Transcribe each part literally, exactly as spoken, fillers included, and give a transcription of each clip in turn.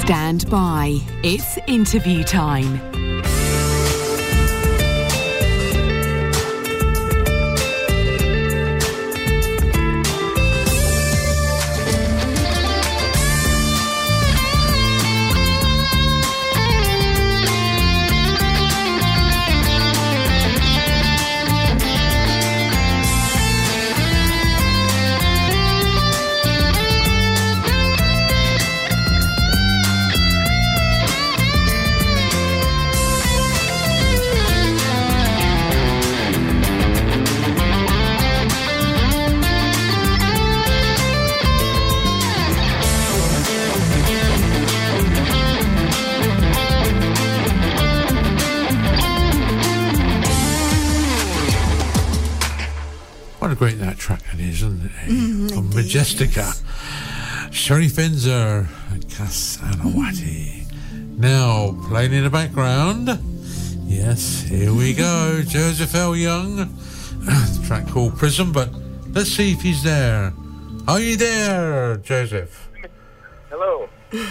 Stand by. It's interview time. Great that track it is, isn't it? Mm, From Majestica, Sherry Fenzer and Cass Anawati. Now playing in the background, yes, here we go, Joseph L. Young, the track called Prism. But let's see if he's there. Are you there, Joseph? Hello.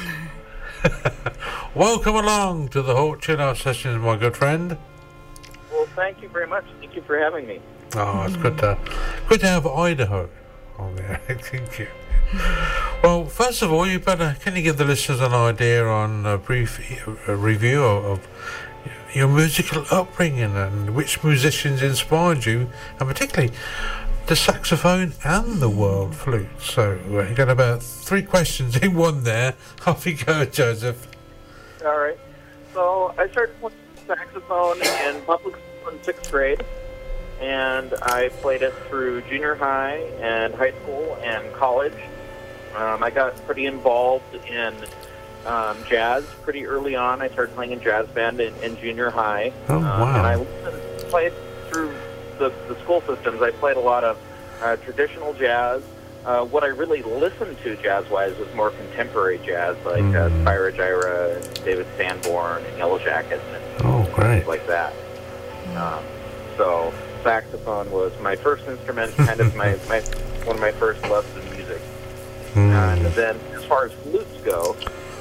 Welcome along to the Hawk Chill Out Sessions, my good friend. Well, thank you very much. Thank you for having me. Oh, it's good to, good to have Idaho on there. Thank you. Well, first of all, you better, can you give the listeners an idea on a brief a review of, of your musical upbringing and which musicians inspired you, and particularly the saxophone and the world flute? So uh, you got about three questions in one there. Off you go, Joseph. All right. So I started playing saxophone in public school in sixth grade. And I played it through junior high and high school and college. Um, I got pretty involved in um, jazz pretty early on. I started playing in jazz band in, in junior high. Oh, um, wow. And I listened, played through the, the school systems. I played a lot of uh, traditional jazz. Uh, what I really listened to jazz-wise was more contemporary jazz, like mm. uh, Spyro Gyra, and David Sanborn, and Yellow Jackets, and oh, great. things like that. Um, so... saxophone was my first instrument, kind of my, my one of my first loves in music. Mm. And then as far as flutes go,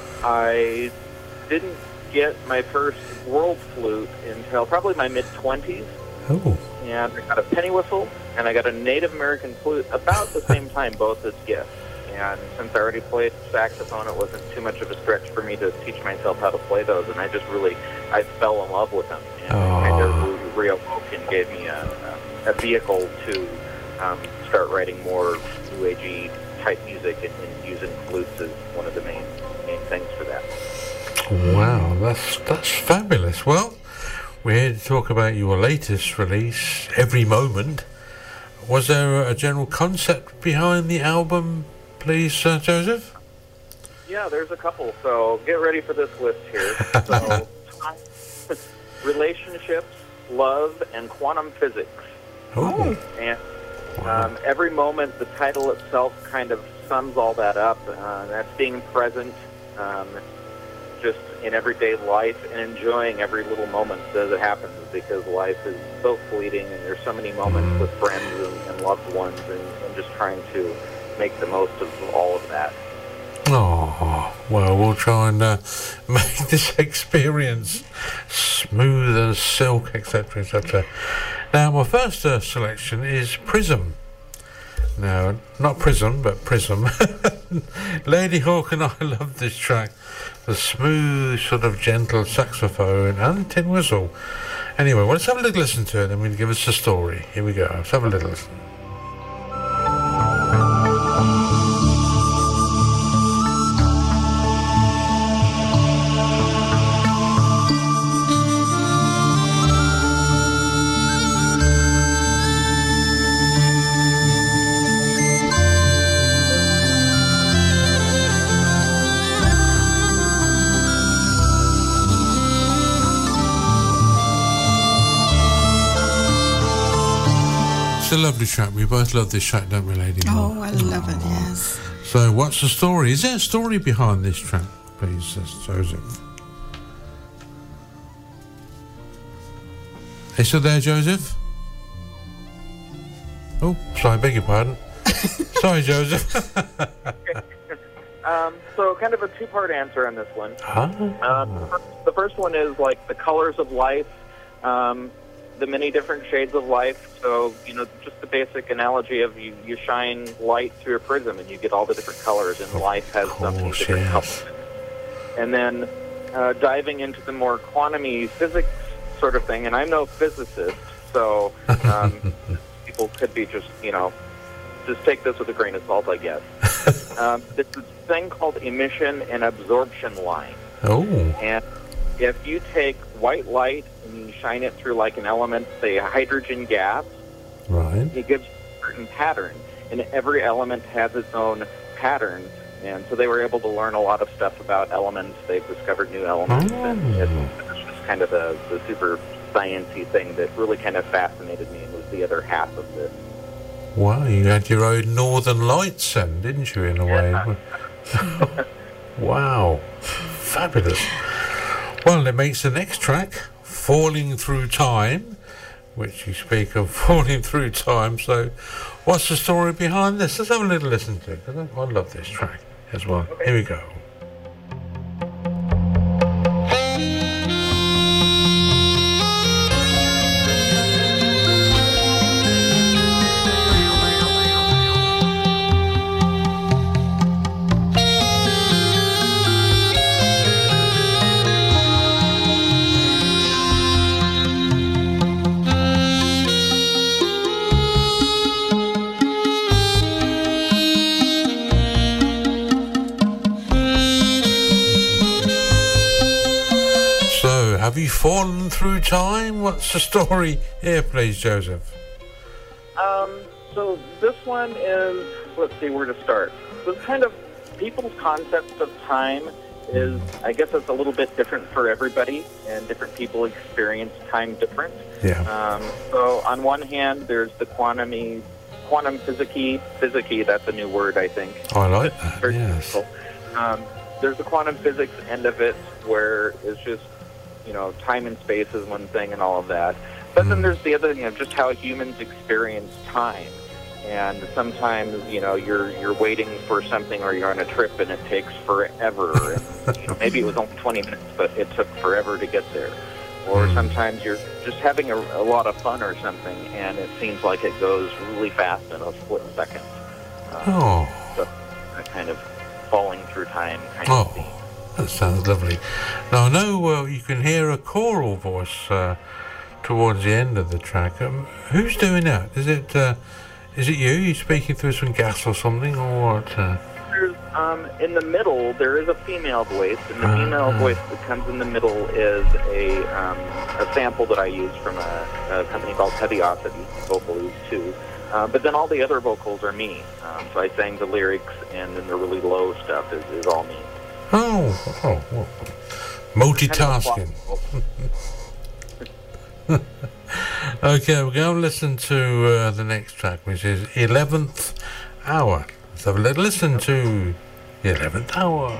I didn't get my first world flute until probably my mid-twenties. Oh. And I got a penny whistle, and I got a Native American flute about the same time, both as gifts. And since I already played saxophone, it wasn't too much of a stretch for me to teach myself how to play those, and I just really, I fell in love with them. And oh. kind of reawoke and gave me a, a, a vehicle to um, start writing more new agey type music, and, and using flutes as one of the main main things for that. Wow, that's that's fabulous. Well, we're here to talk about your latest release, Every Moment. Was there a general concept behind the album, please, uh, Joseph? Yeah, there's a couple. So get ready for this list here. So, relationships, love, and quantum physics. Oh. And um, Every Moment, the title itself kind of sums all that up. Uh, that's being present um, just in everyday life and enjoying every little moment as it happens, because life is so fleeting and there's so many moments with friends and, and loved ones, and, and just trying to make the most of all of that. Oh, well, we'll try and uh, make this experience smooth as silk, et cetera, et cetera. Now, my first uh, selection is Prism. No, not Prism, but Prism. Lady Hawk and I love this track. The smooth, sort of gentle saxophone and tin whistle. Anyway, well, let's have a little listen to it, and we'll give us a story. Here we go. Let's have a little listen. A lovely track. We both love this track, don't we, Lady? Oh, I love it, yes. So what's the story? Is there a story behind this track, please, Joseph? Are you still there, Joseph? Oh, sorry, I beg your pardon. Sorry, Joseph. Um, so kind of a two-part answer on this one. Ah. Um, the first one is like the colors of life, um, the many different shades of life. So, you know, just the basic analogy of you, you shine light through a prism and you get all the different colors, and life has so many course, different yes. colors. And then uh, diving into the more quantum-y physics sort of thing, and I'm no physicist, so um, people could be just, you know, just take this with a grain of salt, I guess. um, there's this thing called emission and absorption line. Oh. And if you take white light and you shine it through like an element, say a hydrogen gas, Right. it gives a certain pattern. And every element has its own pattern. And so they were able to learn a lot of stuff about elements. They've discovered new elements. Oh. And it's, it's just kind of the, the super science-y thing that really kind of fascinated me, and was the other half of this. Wow, you had your own Northern Lights then, didn't you, in a way? Wow. Fabulous. Well, it makes the next track, Falling Through Time, which you speak of falling through time. So what's the story behind this? Let's have a little listen to it, because I I love this track as well. Okay. Here we go. Have you fallen through time? What's the story here, please, Joseph? Um, so this one is, let's see where to start. So it's kind of, people's concepts of time is, I guess it's a little bit different for everybody, and different people experience time different. Yeah. Um, so on one hand, there's the quantum quantum physics, physics, that's a new word, I think. Oh, I like that, Very yes. useful. Um, there's the quantum physics end of it, where it's just, you know, time and space is one thing and all of that. But then there's the other thing of just how humans experience time. And sometimes, you know, you're you're waiting for something, or you're on a trip and it takes forever. And, you know, maybe it was only twenty minutes, but it took forever to get there. Or sometimes you're just having a, a lot of fun or something, and it seems like it goes really fast in a split second. Um, Oh. So that kind of falling through time kind of thing. Oh, that sounds lovely. Now, I know uh, you can hear a choral voice uh, towards the end of the track. Um, who's doing that? Is it uh, is it you? You speaking through some gas or something, or what? Uh... There's, um, in the middle, there is a female voice, and the Ah. female voice that comes in the middle is a um, a sample that I used from a, a company called Heaviosity Vocals too. Uh, but then all the other vocals are me. Um, so I sang the lyrics, and then the really low stuff is, is all me. Oh, oh, well, multitasking. Okay, we're going to listen to uh, the next track, which is eleventh Hour. Let's have a little listen to the eleventh Hour.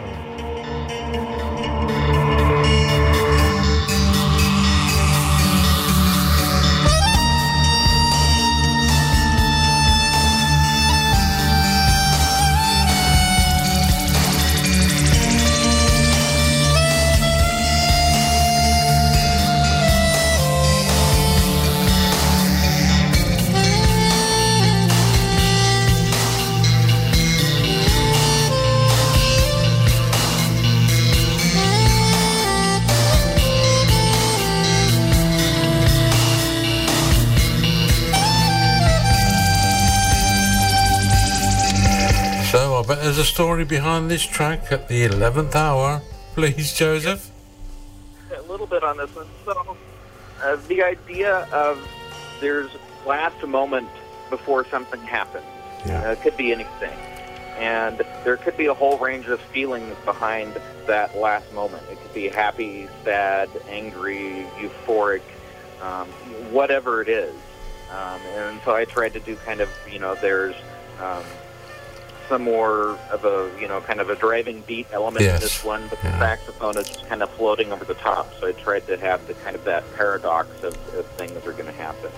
So, I bet there's a story behind this track at the eleventh hour. Please, Joseph. A little bit on this one. So uh, the idea of there's last moment before something happens. Yeah. Uh, it could be anything. And there could be a whole range of feelings behind that last moment. It could be happy, sad, angry, euphoric, um, whatever it is. Um, and so I tried to do kind of, you know, there's um, some more of a, you know, kind of a driving beat element Yes. in this one, but the Yeah. saxophone is just kind of floating over the top. So I tried to have the kind of that paradox of, of things are going to happen.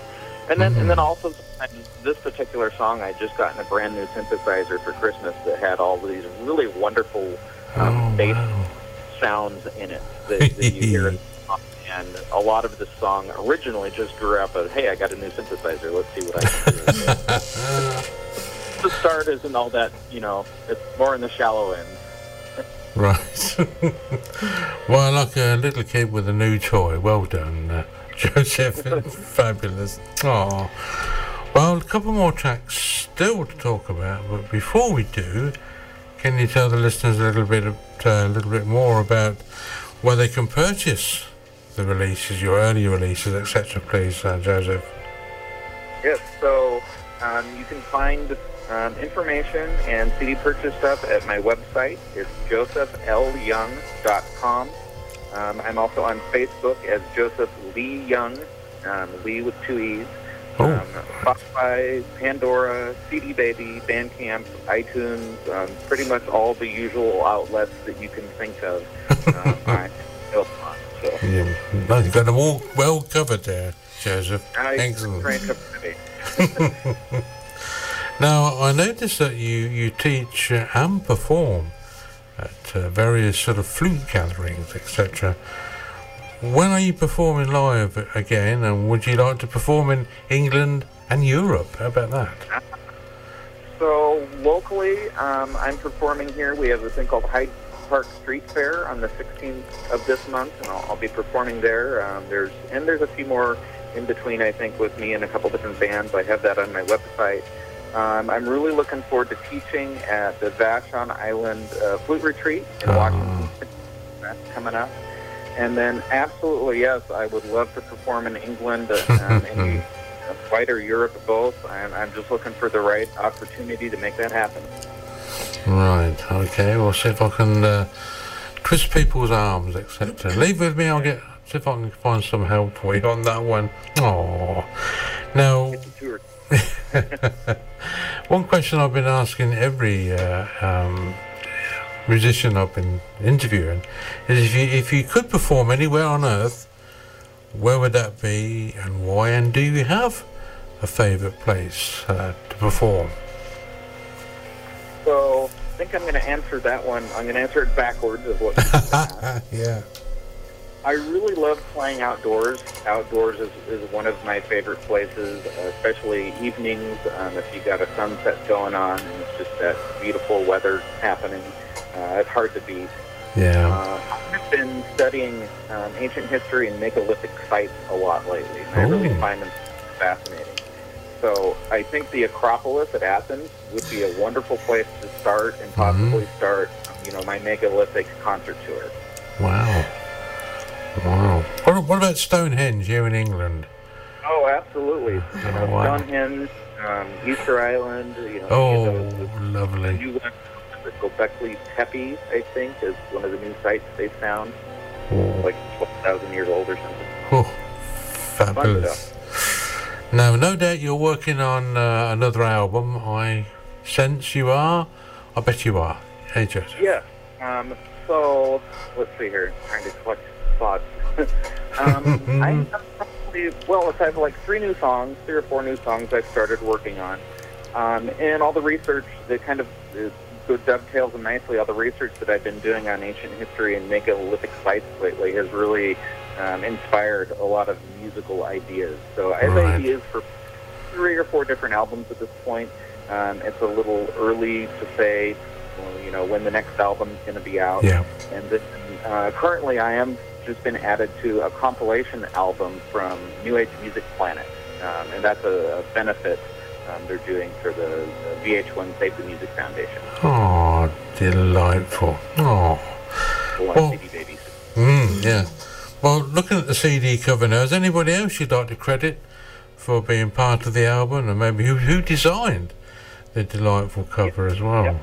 And then, Mm. and then also, this particular song, I just gotten a brand new synthesizer for Christmas that had all these really wonderful um, Oh, bass wow. sounds in it that, that you hear. In the song. And a lot of this song originally just grew up of, hey, I got a new synthesizer. Let's see what I can do. The start isn't all that, you know, it's more in the shallow end. Right. Well, like a little kid with a new toy. Well done, uh, Joseph. Fabulous. Oh. Well, a couple more tracks still to talk about, but before we do, can you tell the listeners a little bit, of, uh, a little bit more about where they can purchase the releases, your early releases, et cetera, please, uh, Joseph? Yes, so um, you can find um, information and C D purchase stuff at my website. It's joseph l young dot com. Um, I'm also on Facebook as Joseph Lee Young, um, Lee with two E's. Oh. Um, Spotify, Pandora, C D Baby, Bandcamp, iTunes, um, pretty much all the usual outlets that you can think of. Um, I'm still on. So. Yeah, no, you've got them all well covered there, Joseph. I Excellent. trained up to be. Now, I noticed that you, you teach uh, and perform at uh, various sort of flute gatherings, et cetera. When are you performing live again, and would you like to perform in England and Europe? How about that? So, locally, um, I'm performing here. We have this thing called Hyde Park Street Fair on the sixteenth of this month, and I'll, I'll be performing there. Um, there's and there's a few more in between, I think, with me and a couple different bands. I have that on my website. Um, I'm really looking forward to teaching at the Vashon Island uh, Flute Retreat in Oh. Washington. That's coming up. And then, absolutely, yes, I would love to perform in England um, and wider Europe, both. I'm, I'm just looking for the right opportunity to make that happen. Right, okay, we'll see if I can uh, twist people's arms, et cetera. Leave with me, I'll get, see if I can find some help for you on that one. Oh, now, one question I've been asking every uh, um, musician I've been interviewing is if you, if you could perform anywhere on earth, where would that be and why? And do you have a favourite place uh, to perform? So, I think I'm going to answer that one. I'm going to answer it backwards of what you said. Yeah. I really love playing outdoors. Outdoors is, is one of my favorite places, especially evenings. Um, if you got a sunset going on and it's just that beautiful weather happening, uh, it's hard to beat. Yeah. Uh, I've been studying um, ancient history and megalithic sites a lot lately, and I really Ooh. find them fascinating. So I think the Acropolis at Athens would be a wonderful place to start and possibly Mhm. start, you know, my megalithic concert tour. Wow. Wow. What, what about Stonehenge here in England? Oh, absolutely. You know, Oh, wow. Stonehenge, um, Easter Island, you know, Oh, the, the, the lovely. new one, the Göbekli Tepe, I think, is one of the new sites they found, Oh, like twelve thousand years old or something. oh, Fun fabulous. Now, no doubt you're working on uh, another album. I sense you are. I bet you are. Hey, Joseph. Yeah. Um, so, let's see here. Trying to collect thoughts. um, I have probably, well, I have like three new songs, three or four new songs I've started working on. Um, and all the research that kind of uh, good dovetails and nicely, all the research that I've been doing on ancient history and megalithic sites lately has really um, inspired a lot of musical ideas. So I have Right. ideas for three or four different albums at this point. Um, it's a little early to say, well, you know, when the next album's going to be out. Yeah. And then, uh, currently I am just been added to a compilation album from New Age Music Planet. Um, and that's a, a benefit um, they're doing for the, the V H one Save the Music Foundation. Oh, delightful. Oh. Full on Well- C D babies. Mm, yeah. Well, looking at the C D cover now, is anybody else you'd like to credit for being part of the album, and maybe who, who designed the delightful cover as well? Yep.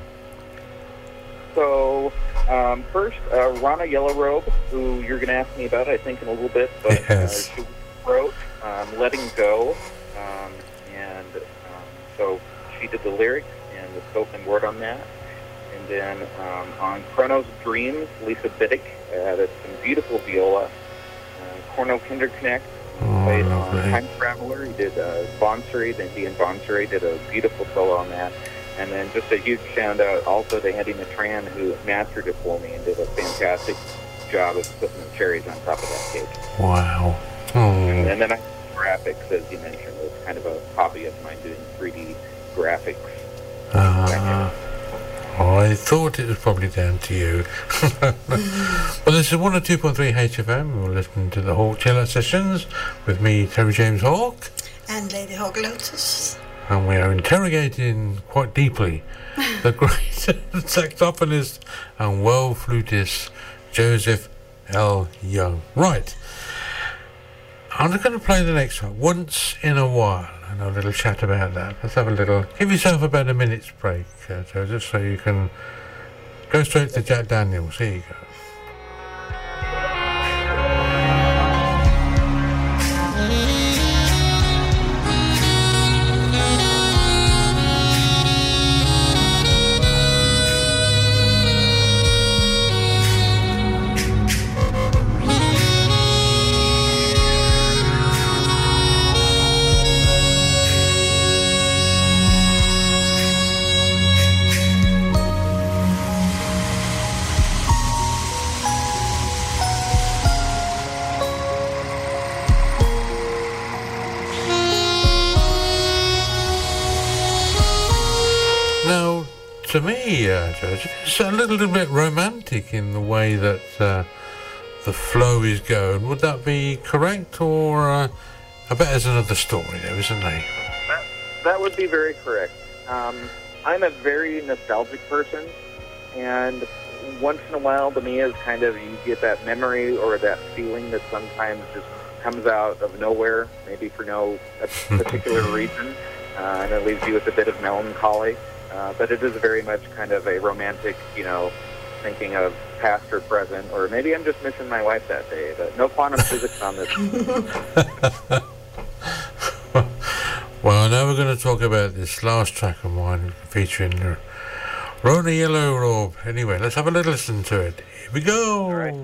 So, um, first, uh, Rana Yellowrobe, who you're going to ask me about, I think, in a little bit. But Yes. uh, she wrote um, Letting Go, um, and um, so she did the lyrics and the spoken word on that. And then um, on Chronos Dreams, Lisa Biddick added some beautiful viola. Uh, Cornel Kinderknecht Oh, played lovely. on Time Traveler. He did uh, Bonsuri, then Ian Bonsuri did a beautiful solo on that. And then just a huge shout out also to Eddie Matran, who mastered it for me and did a fantastic job of putting the cherries on top of that cake. Wow. Oh. And then I graphics, as you mentioned, was kind of a hobby of mine, doing three D graphics. Uh, I thought it was probably down to you. Well, this is one oh two point three H F M. We're listening to the Hawk Cello Sessions with me, Terry James Hawk. And Lady Hog Lotus. And we are interrogating quite deeply the great saxophonist and world flutist Joseph L. Young. Right. I'm just going to play the next one, Once in a While, and a little chat about that. Let's have a little... Give yourself about a minute's break, uh, Joseph, so you can go straight to Jack Daniels. Here you go. To me, uh, Joseph, it's a little bit romantic in the way that uh, the flow is going. Would that be correct, or uh, I bet there's another story there, isn't there? That, that would be very correct. Um, I'm a very nostalgic person, and once in a while, to me, is kind of you get that memory or that feeling that sometimes just comes out of nowhere, maybe for no particular reason, uh, and it leaves you with a bit of melancholy. Uh, but it is very much kind of a romantic, you know, thinking of past or present, or maybe I'm just missing my wife that day. But no quantum physics on this. Well, now we're going to talk about this last track of mine featuring uh, Rona Yellow Robe. Anyway, let's have a little listen to it. Here we go. All right.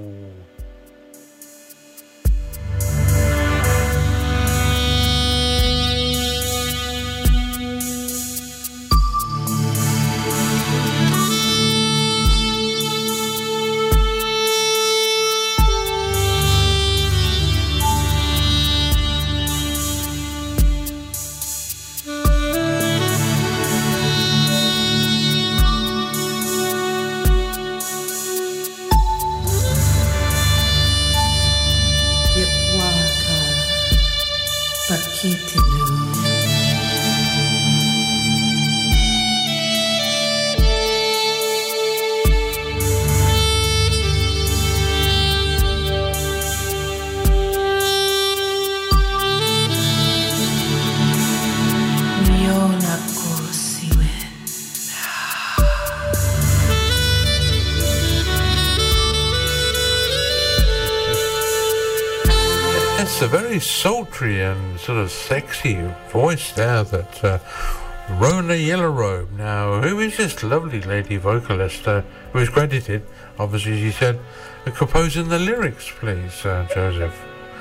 It's a very sultry and sort of sexy voice there that uh, Rona Yellow Robe. Now, who is this lovely lady vocalist uh, who is credited, obviously, she said, uh, composing the lyrics, please, uh, Joseph?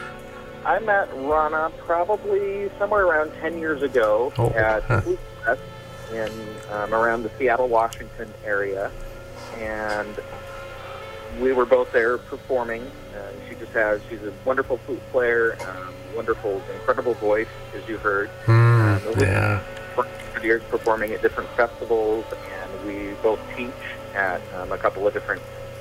I met Rana probably somewhere around ten years ago oh, at huh. Flute Fest in um, around the Seattle, Washington area, and we were both there performing. Uh, she just has, she's a wonderful flute player, um, wonderful, incredible voice, as you heard. Mm, um, yeah. For years performing at different festivals, and we both teach at um, a couple of different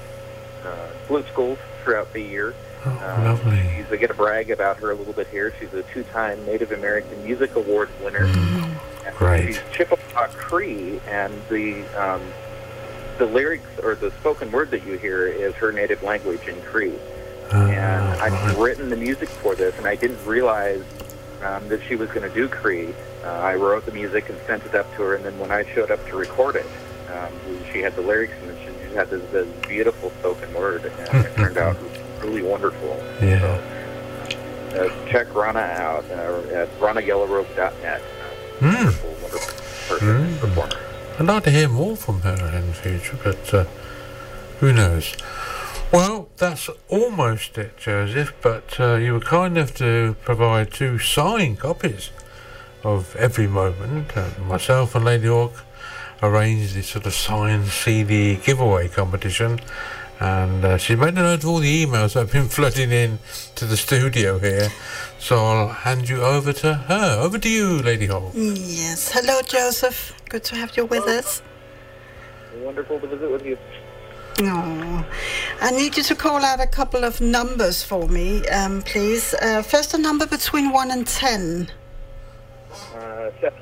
uh, flute schools throughout the year. Oh, um, lovely. She's, I get to brag about her a little bit here. She's a two-time Native American Music Award winner. Mm, and great. She's Chippewa Cree, and the um, the lyrics or the spoken word that you hear is her native language in Cree. Uh, and I've right. written the music for this, and I didn't realize um, that she was going to do Cree. Uh, I wrote the music and sent it up to her, and then when I showed up to record it, um, she had the lyrics, and she just had this, this beautiful spoken word, and it turned out really wonderful. Yeah. So, uh, check Rana out uh, at rana yellow robe dot net. Uh, Mm. Wonderful, wonderful person, Mm. performer. I'd like to hear more from her in the future, but uh, who knows? Well, that's almost it, Joseph, but uh, you were kind enough to provide two signed copies of Every Moment. Uh, myself and Lady Hawk arranged this sort of signed C D giveaway competition, and uh, she made a note of all the emails that have been flooding in to the studio here, so I'll hand you over to her. Over to you, Lady Hawk. Yes. Hello, Joseph. Good to have you with us. Wonderful to visit with you. Oh, I need you to call out a couple of numbers for me, um, please. Uh, first, a number between one and ten. Uh, seven.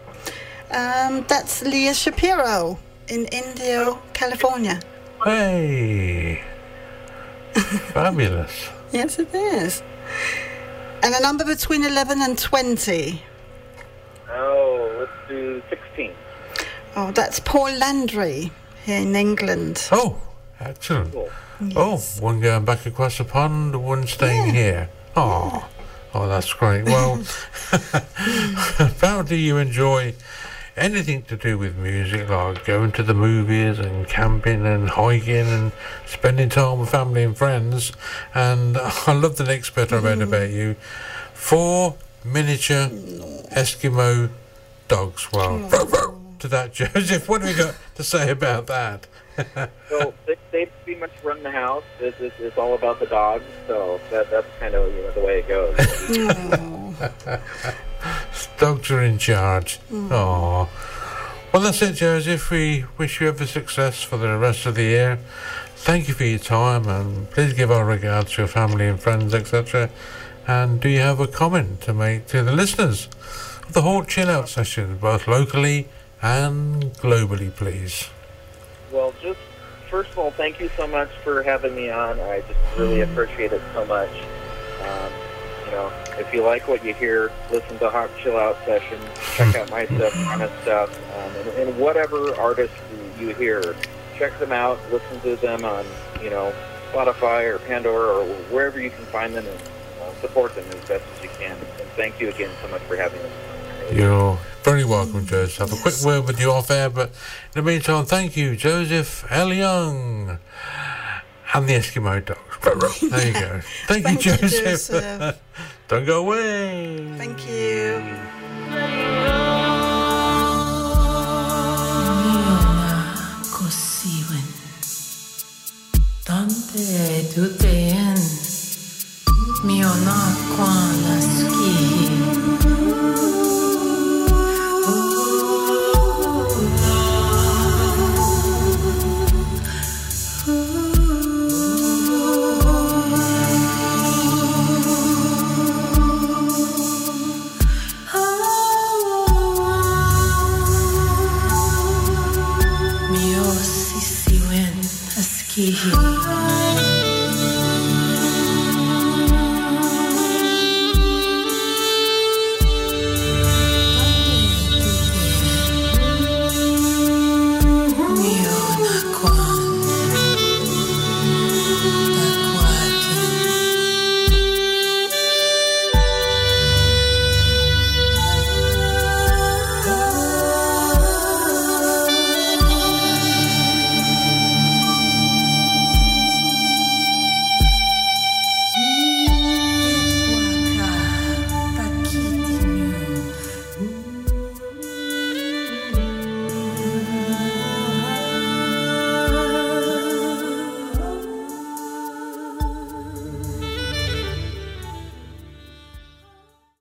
Um, that's Leah Shapiro in Indio, California. Hey! Fabulous. Yes, it is. And a number between eleven and twenty. Oh, let's do sixteen. Oh, that's Paul Landry here in England. Oh, excellent. Cool. Yes. Oh, one going back across the pond, one staying Yeah. here. Oh, oh, that's great. Well, apparently you enjoy anything to do with music, like going to the movies and camping and hiking and spending time with family and friends. And I love the next bit I read about you. Four miniature Eskimo dogs. Well, to that, Joseph, what have you got to say about that? So they, they pretty much run the house. It's, it's, it's all about the dogs, so that that's kind of, you know, the way it goes. Oh. Dogs are in charge. Oh, well, that's it, Joseph. We wish you every success for the rest of the year. Thank you for your time, and please give our regards to your family and friends, et cetera. And do you have a comment to make to the listeners of the Hawk Chill Out session, both locally and globally, please? Well, just first of all, thank you so much for having me on. I just really appreciate it so much. Um, you know, if you like what you hear, listen to Hawk Chill Out sessions. Check out my stuff, my stuff, um, and, and whatever artists you hear, check them out. Listen to them on, you know, Spotify or Pandora or wherever you can find them, and uh, support them as best as you can. And thank you again so much for having us. You're very welcome, Joseph. Have a quick word with you off air, but in the meantime, thank you, Joseph L. Young and the Eskimo dogs. There you go. Thank, Thank you, you, Joseph. Joseph. Don't go away. Thank you. Mio si si wen aski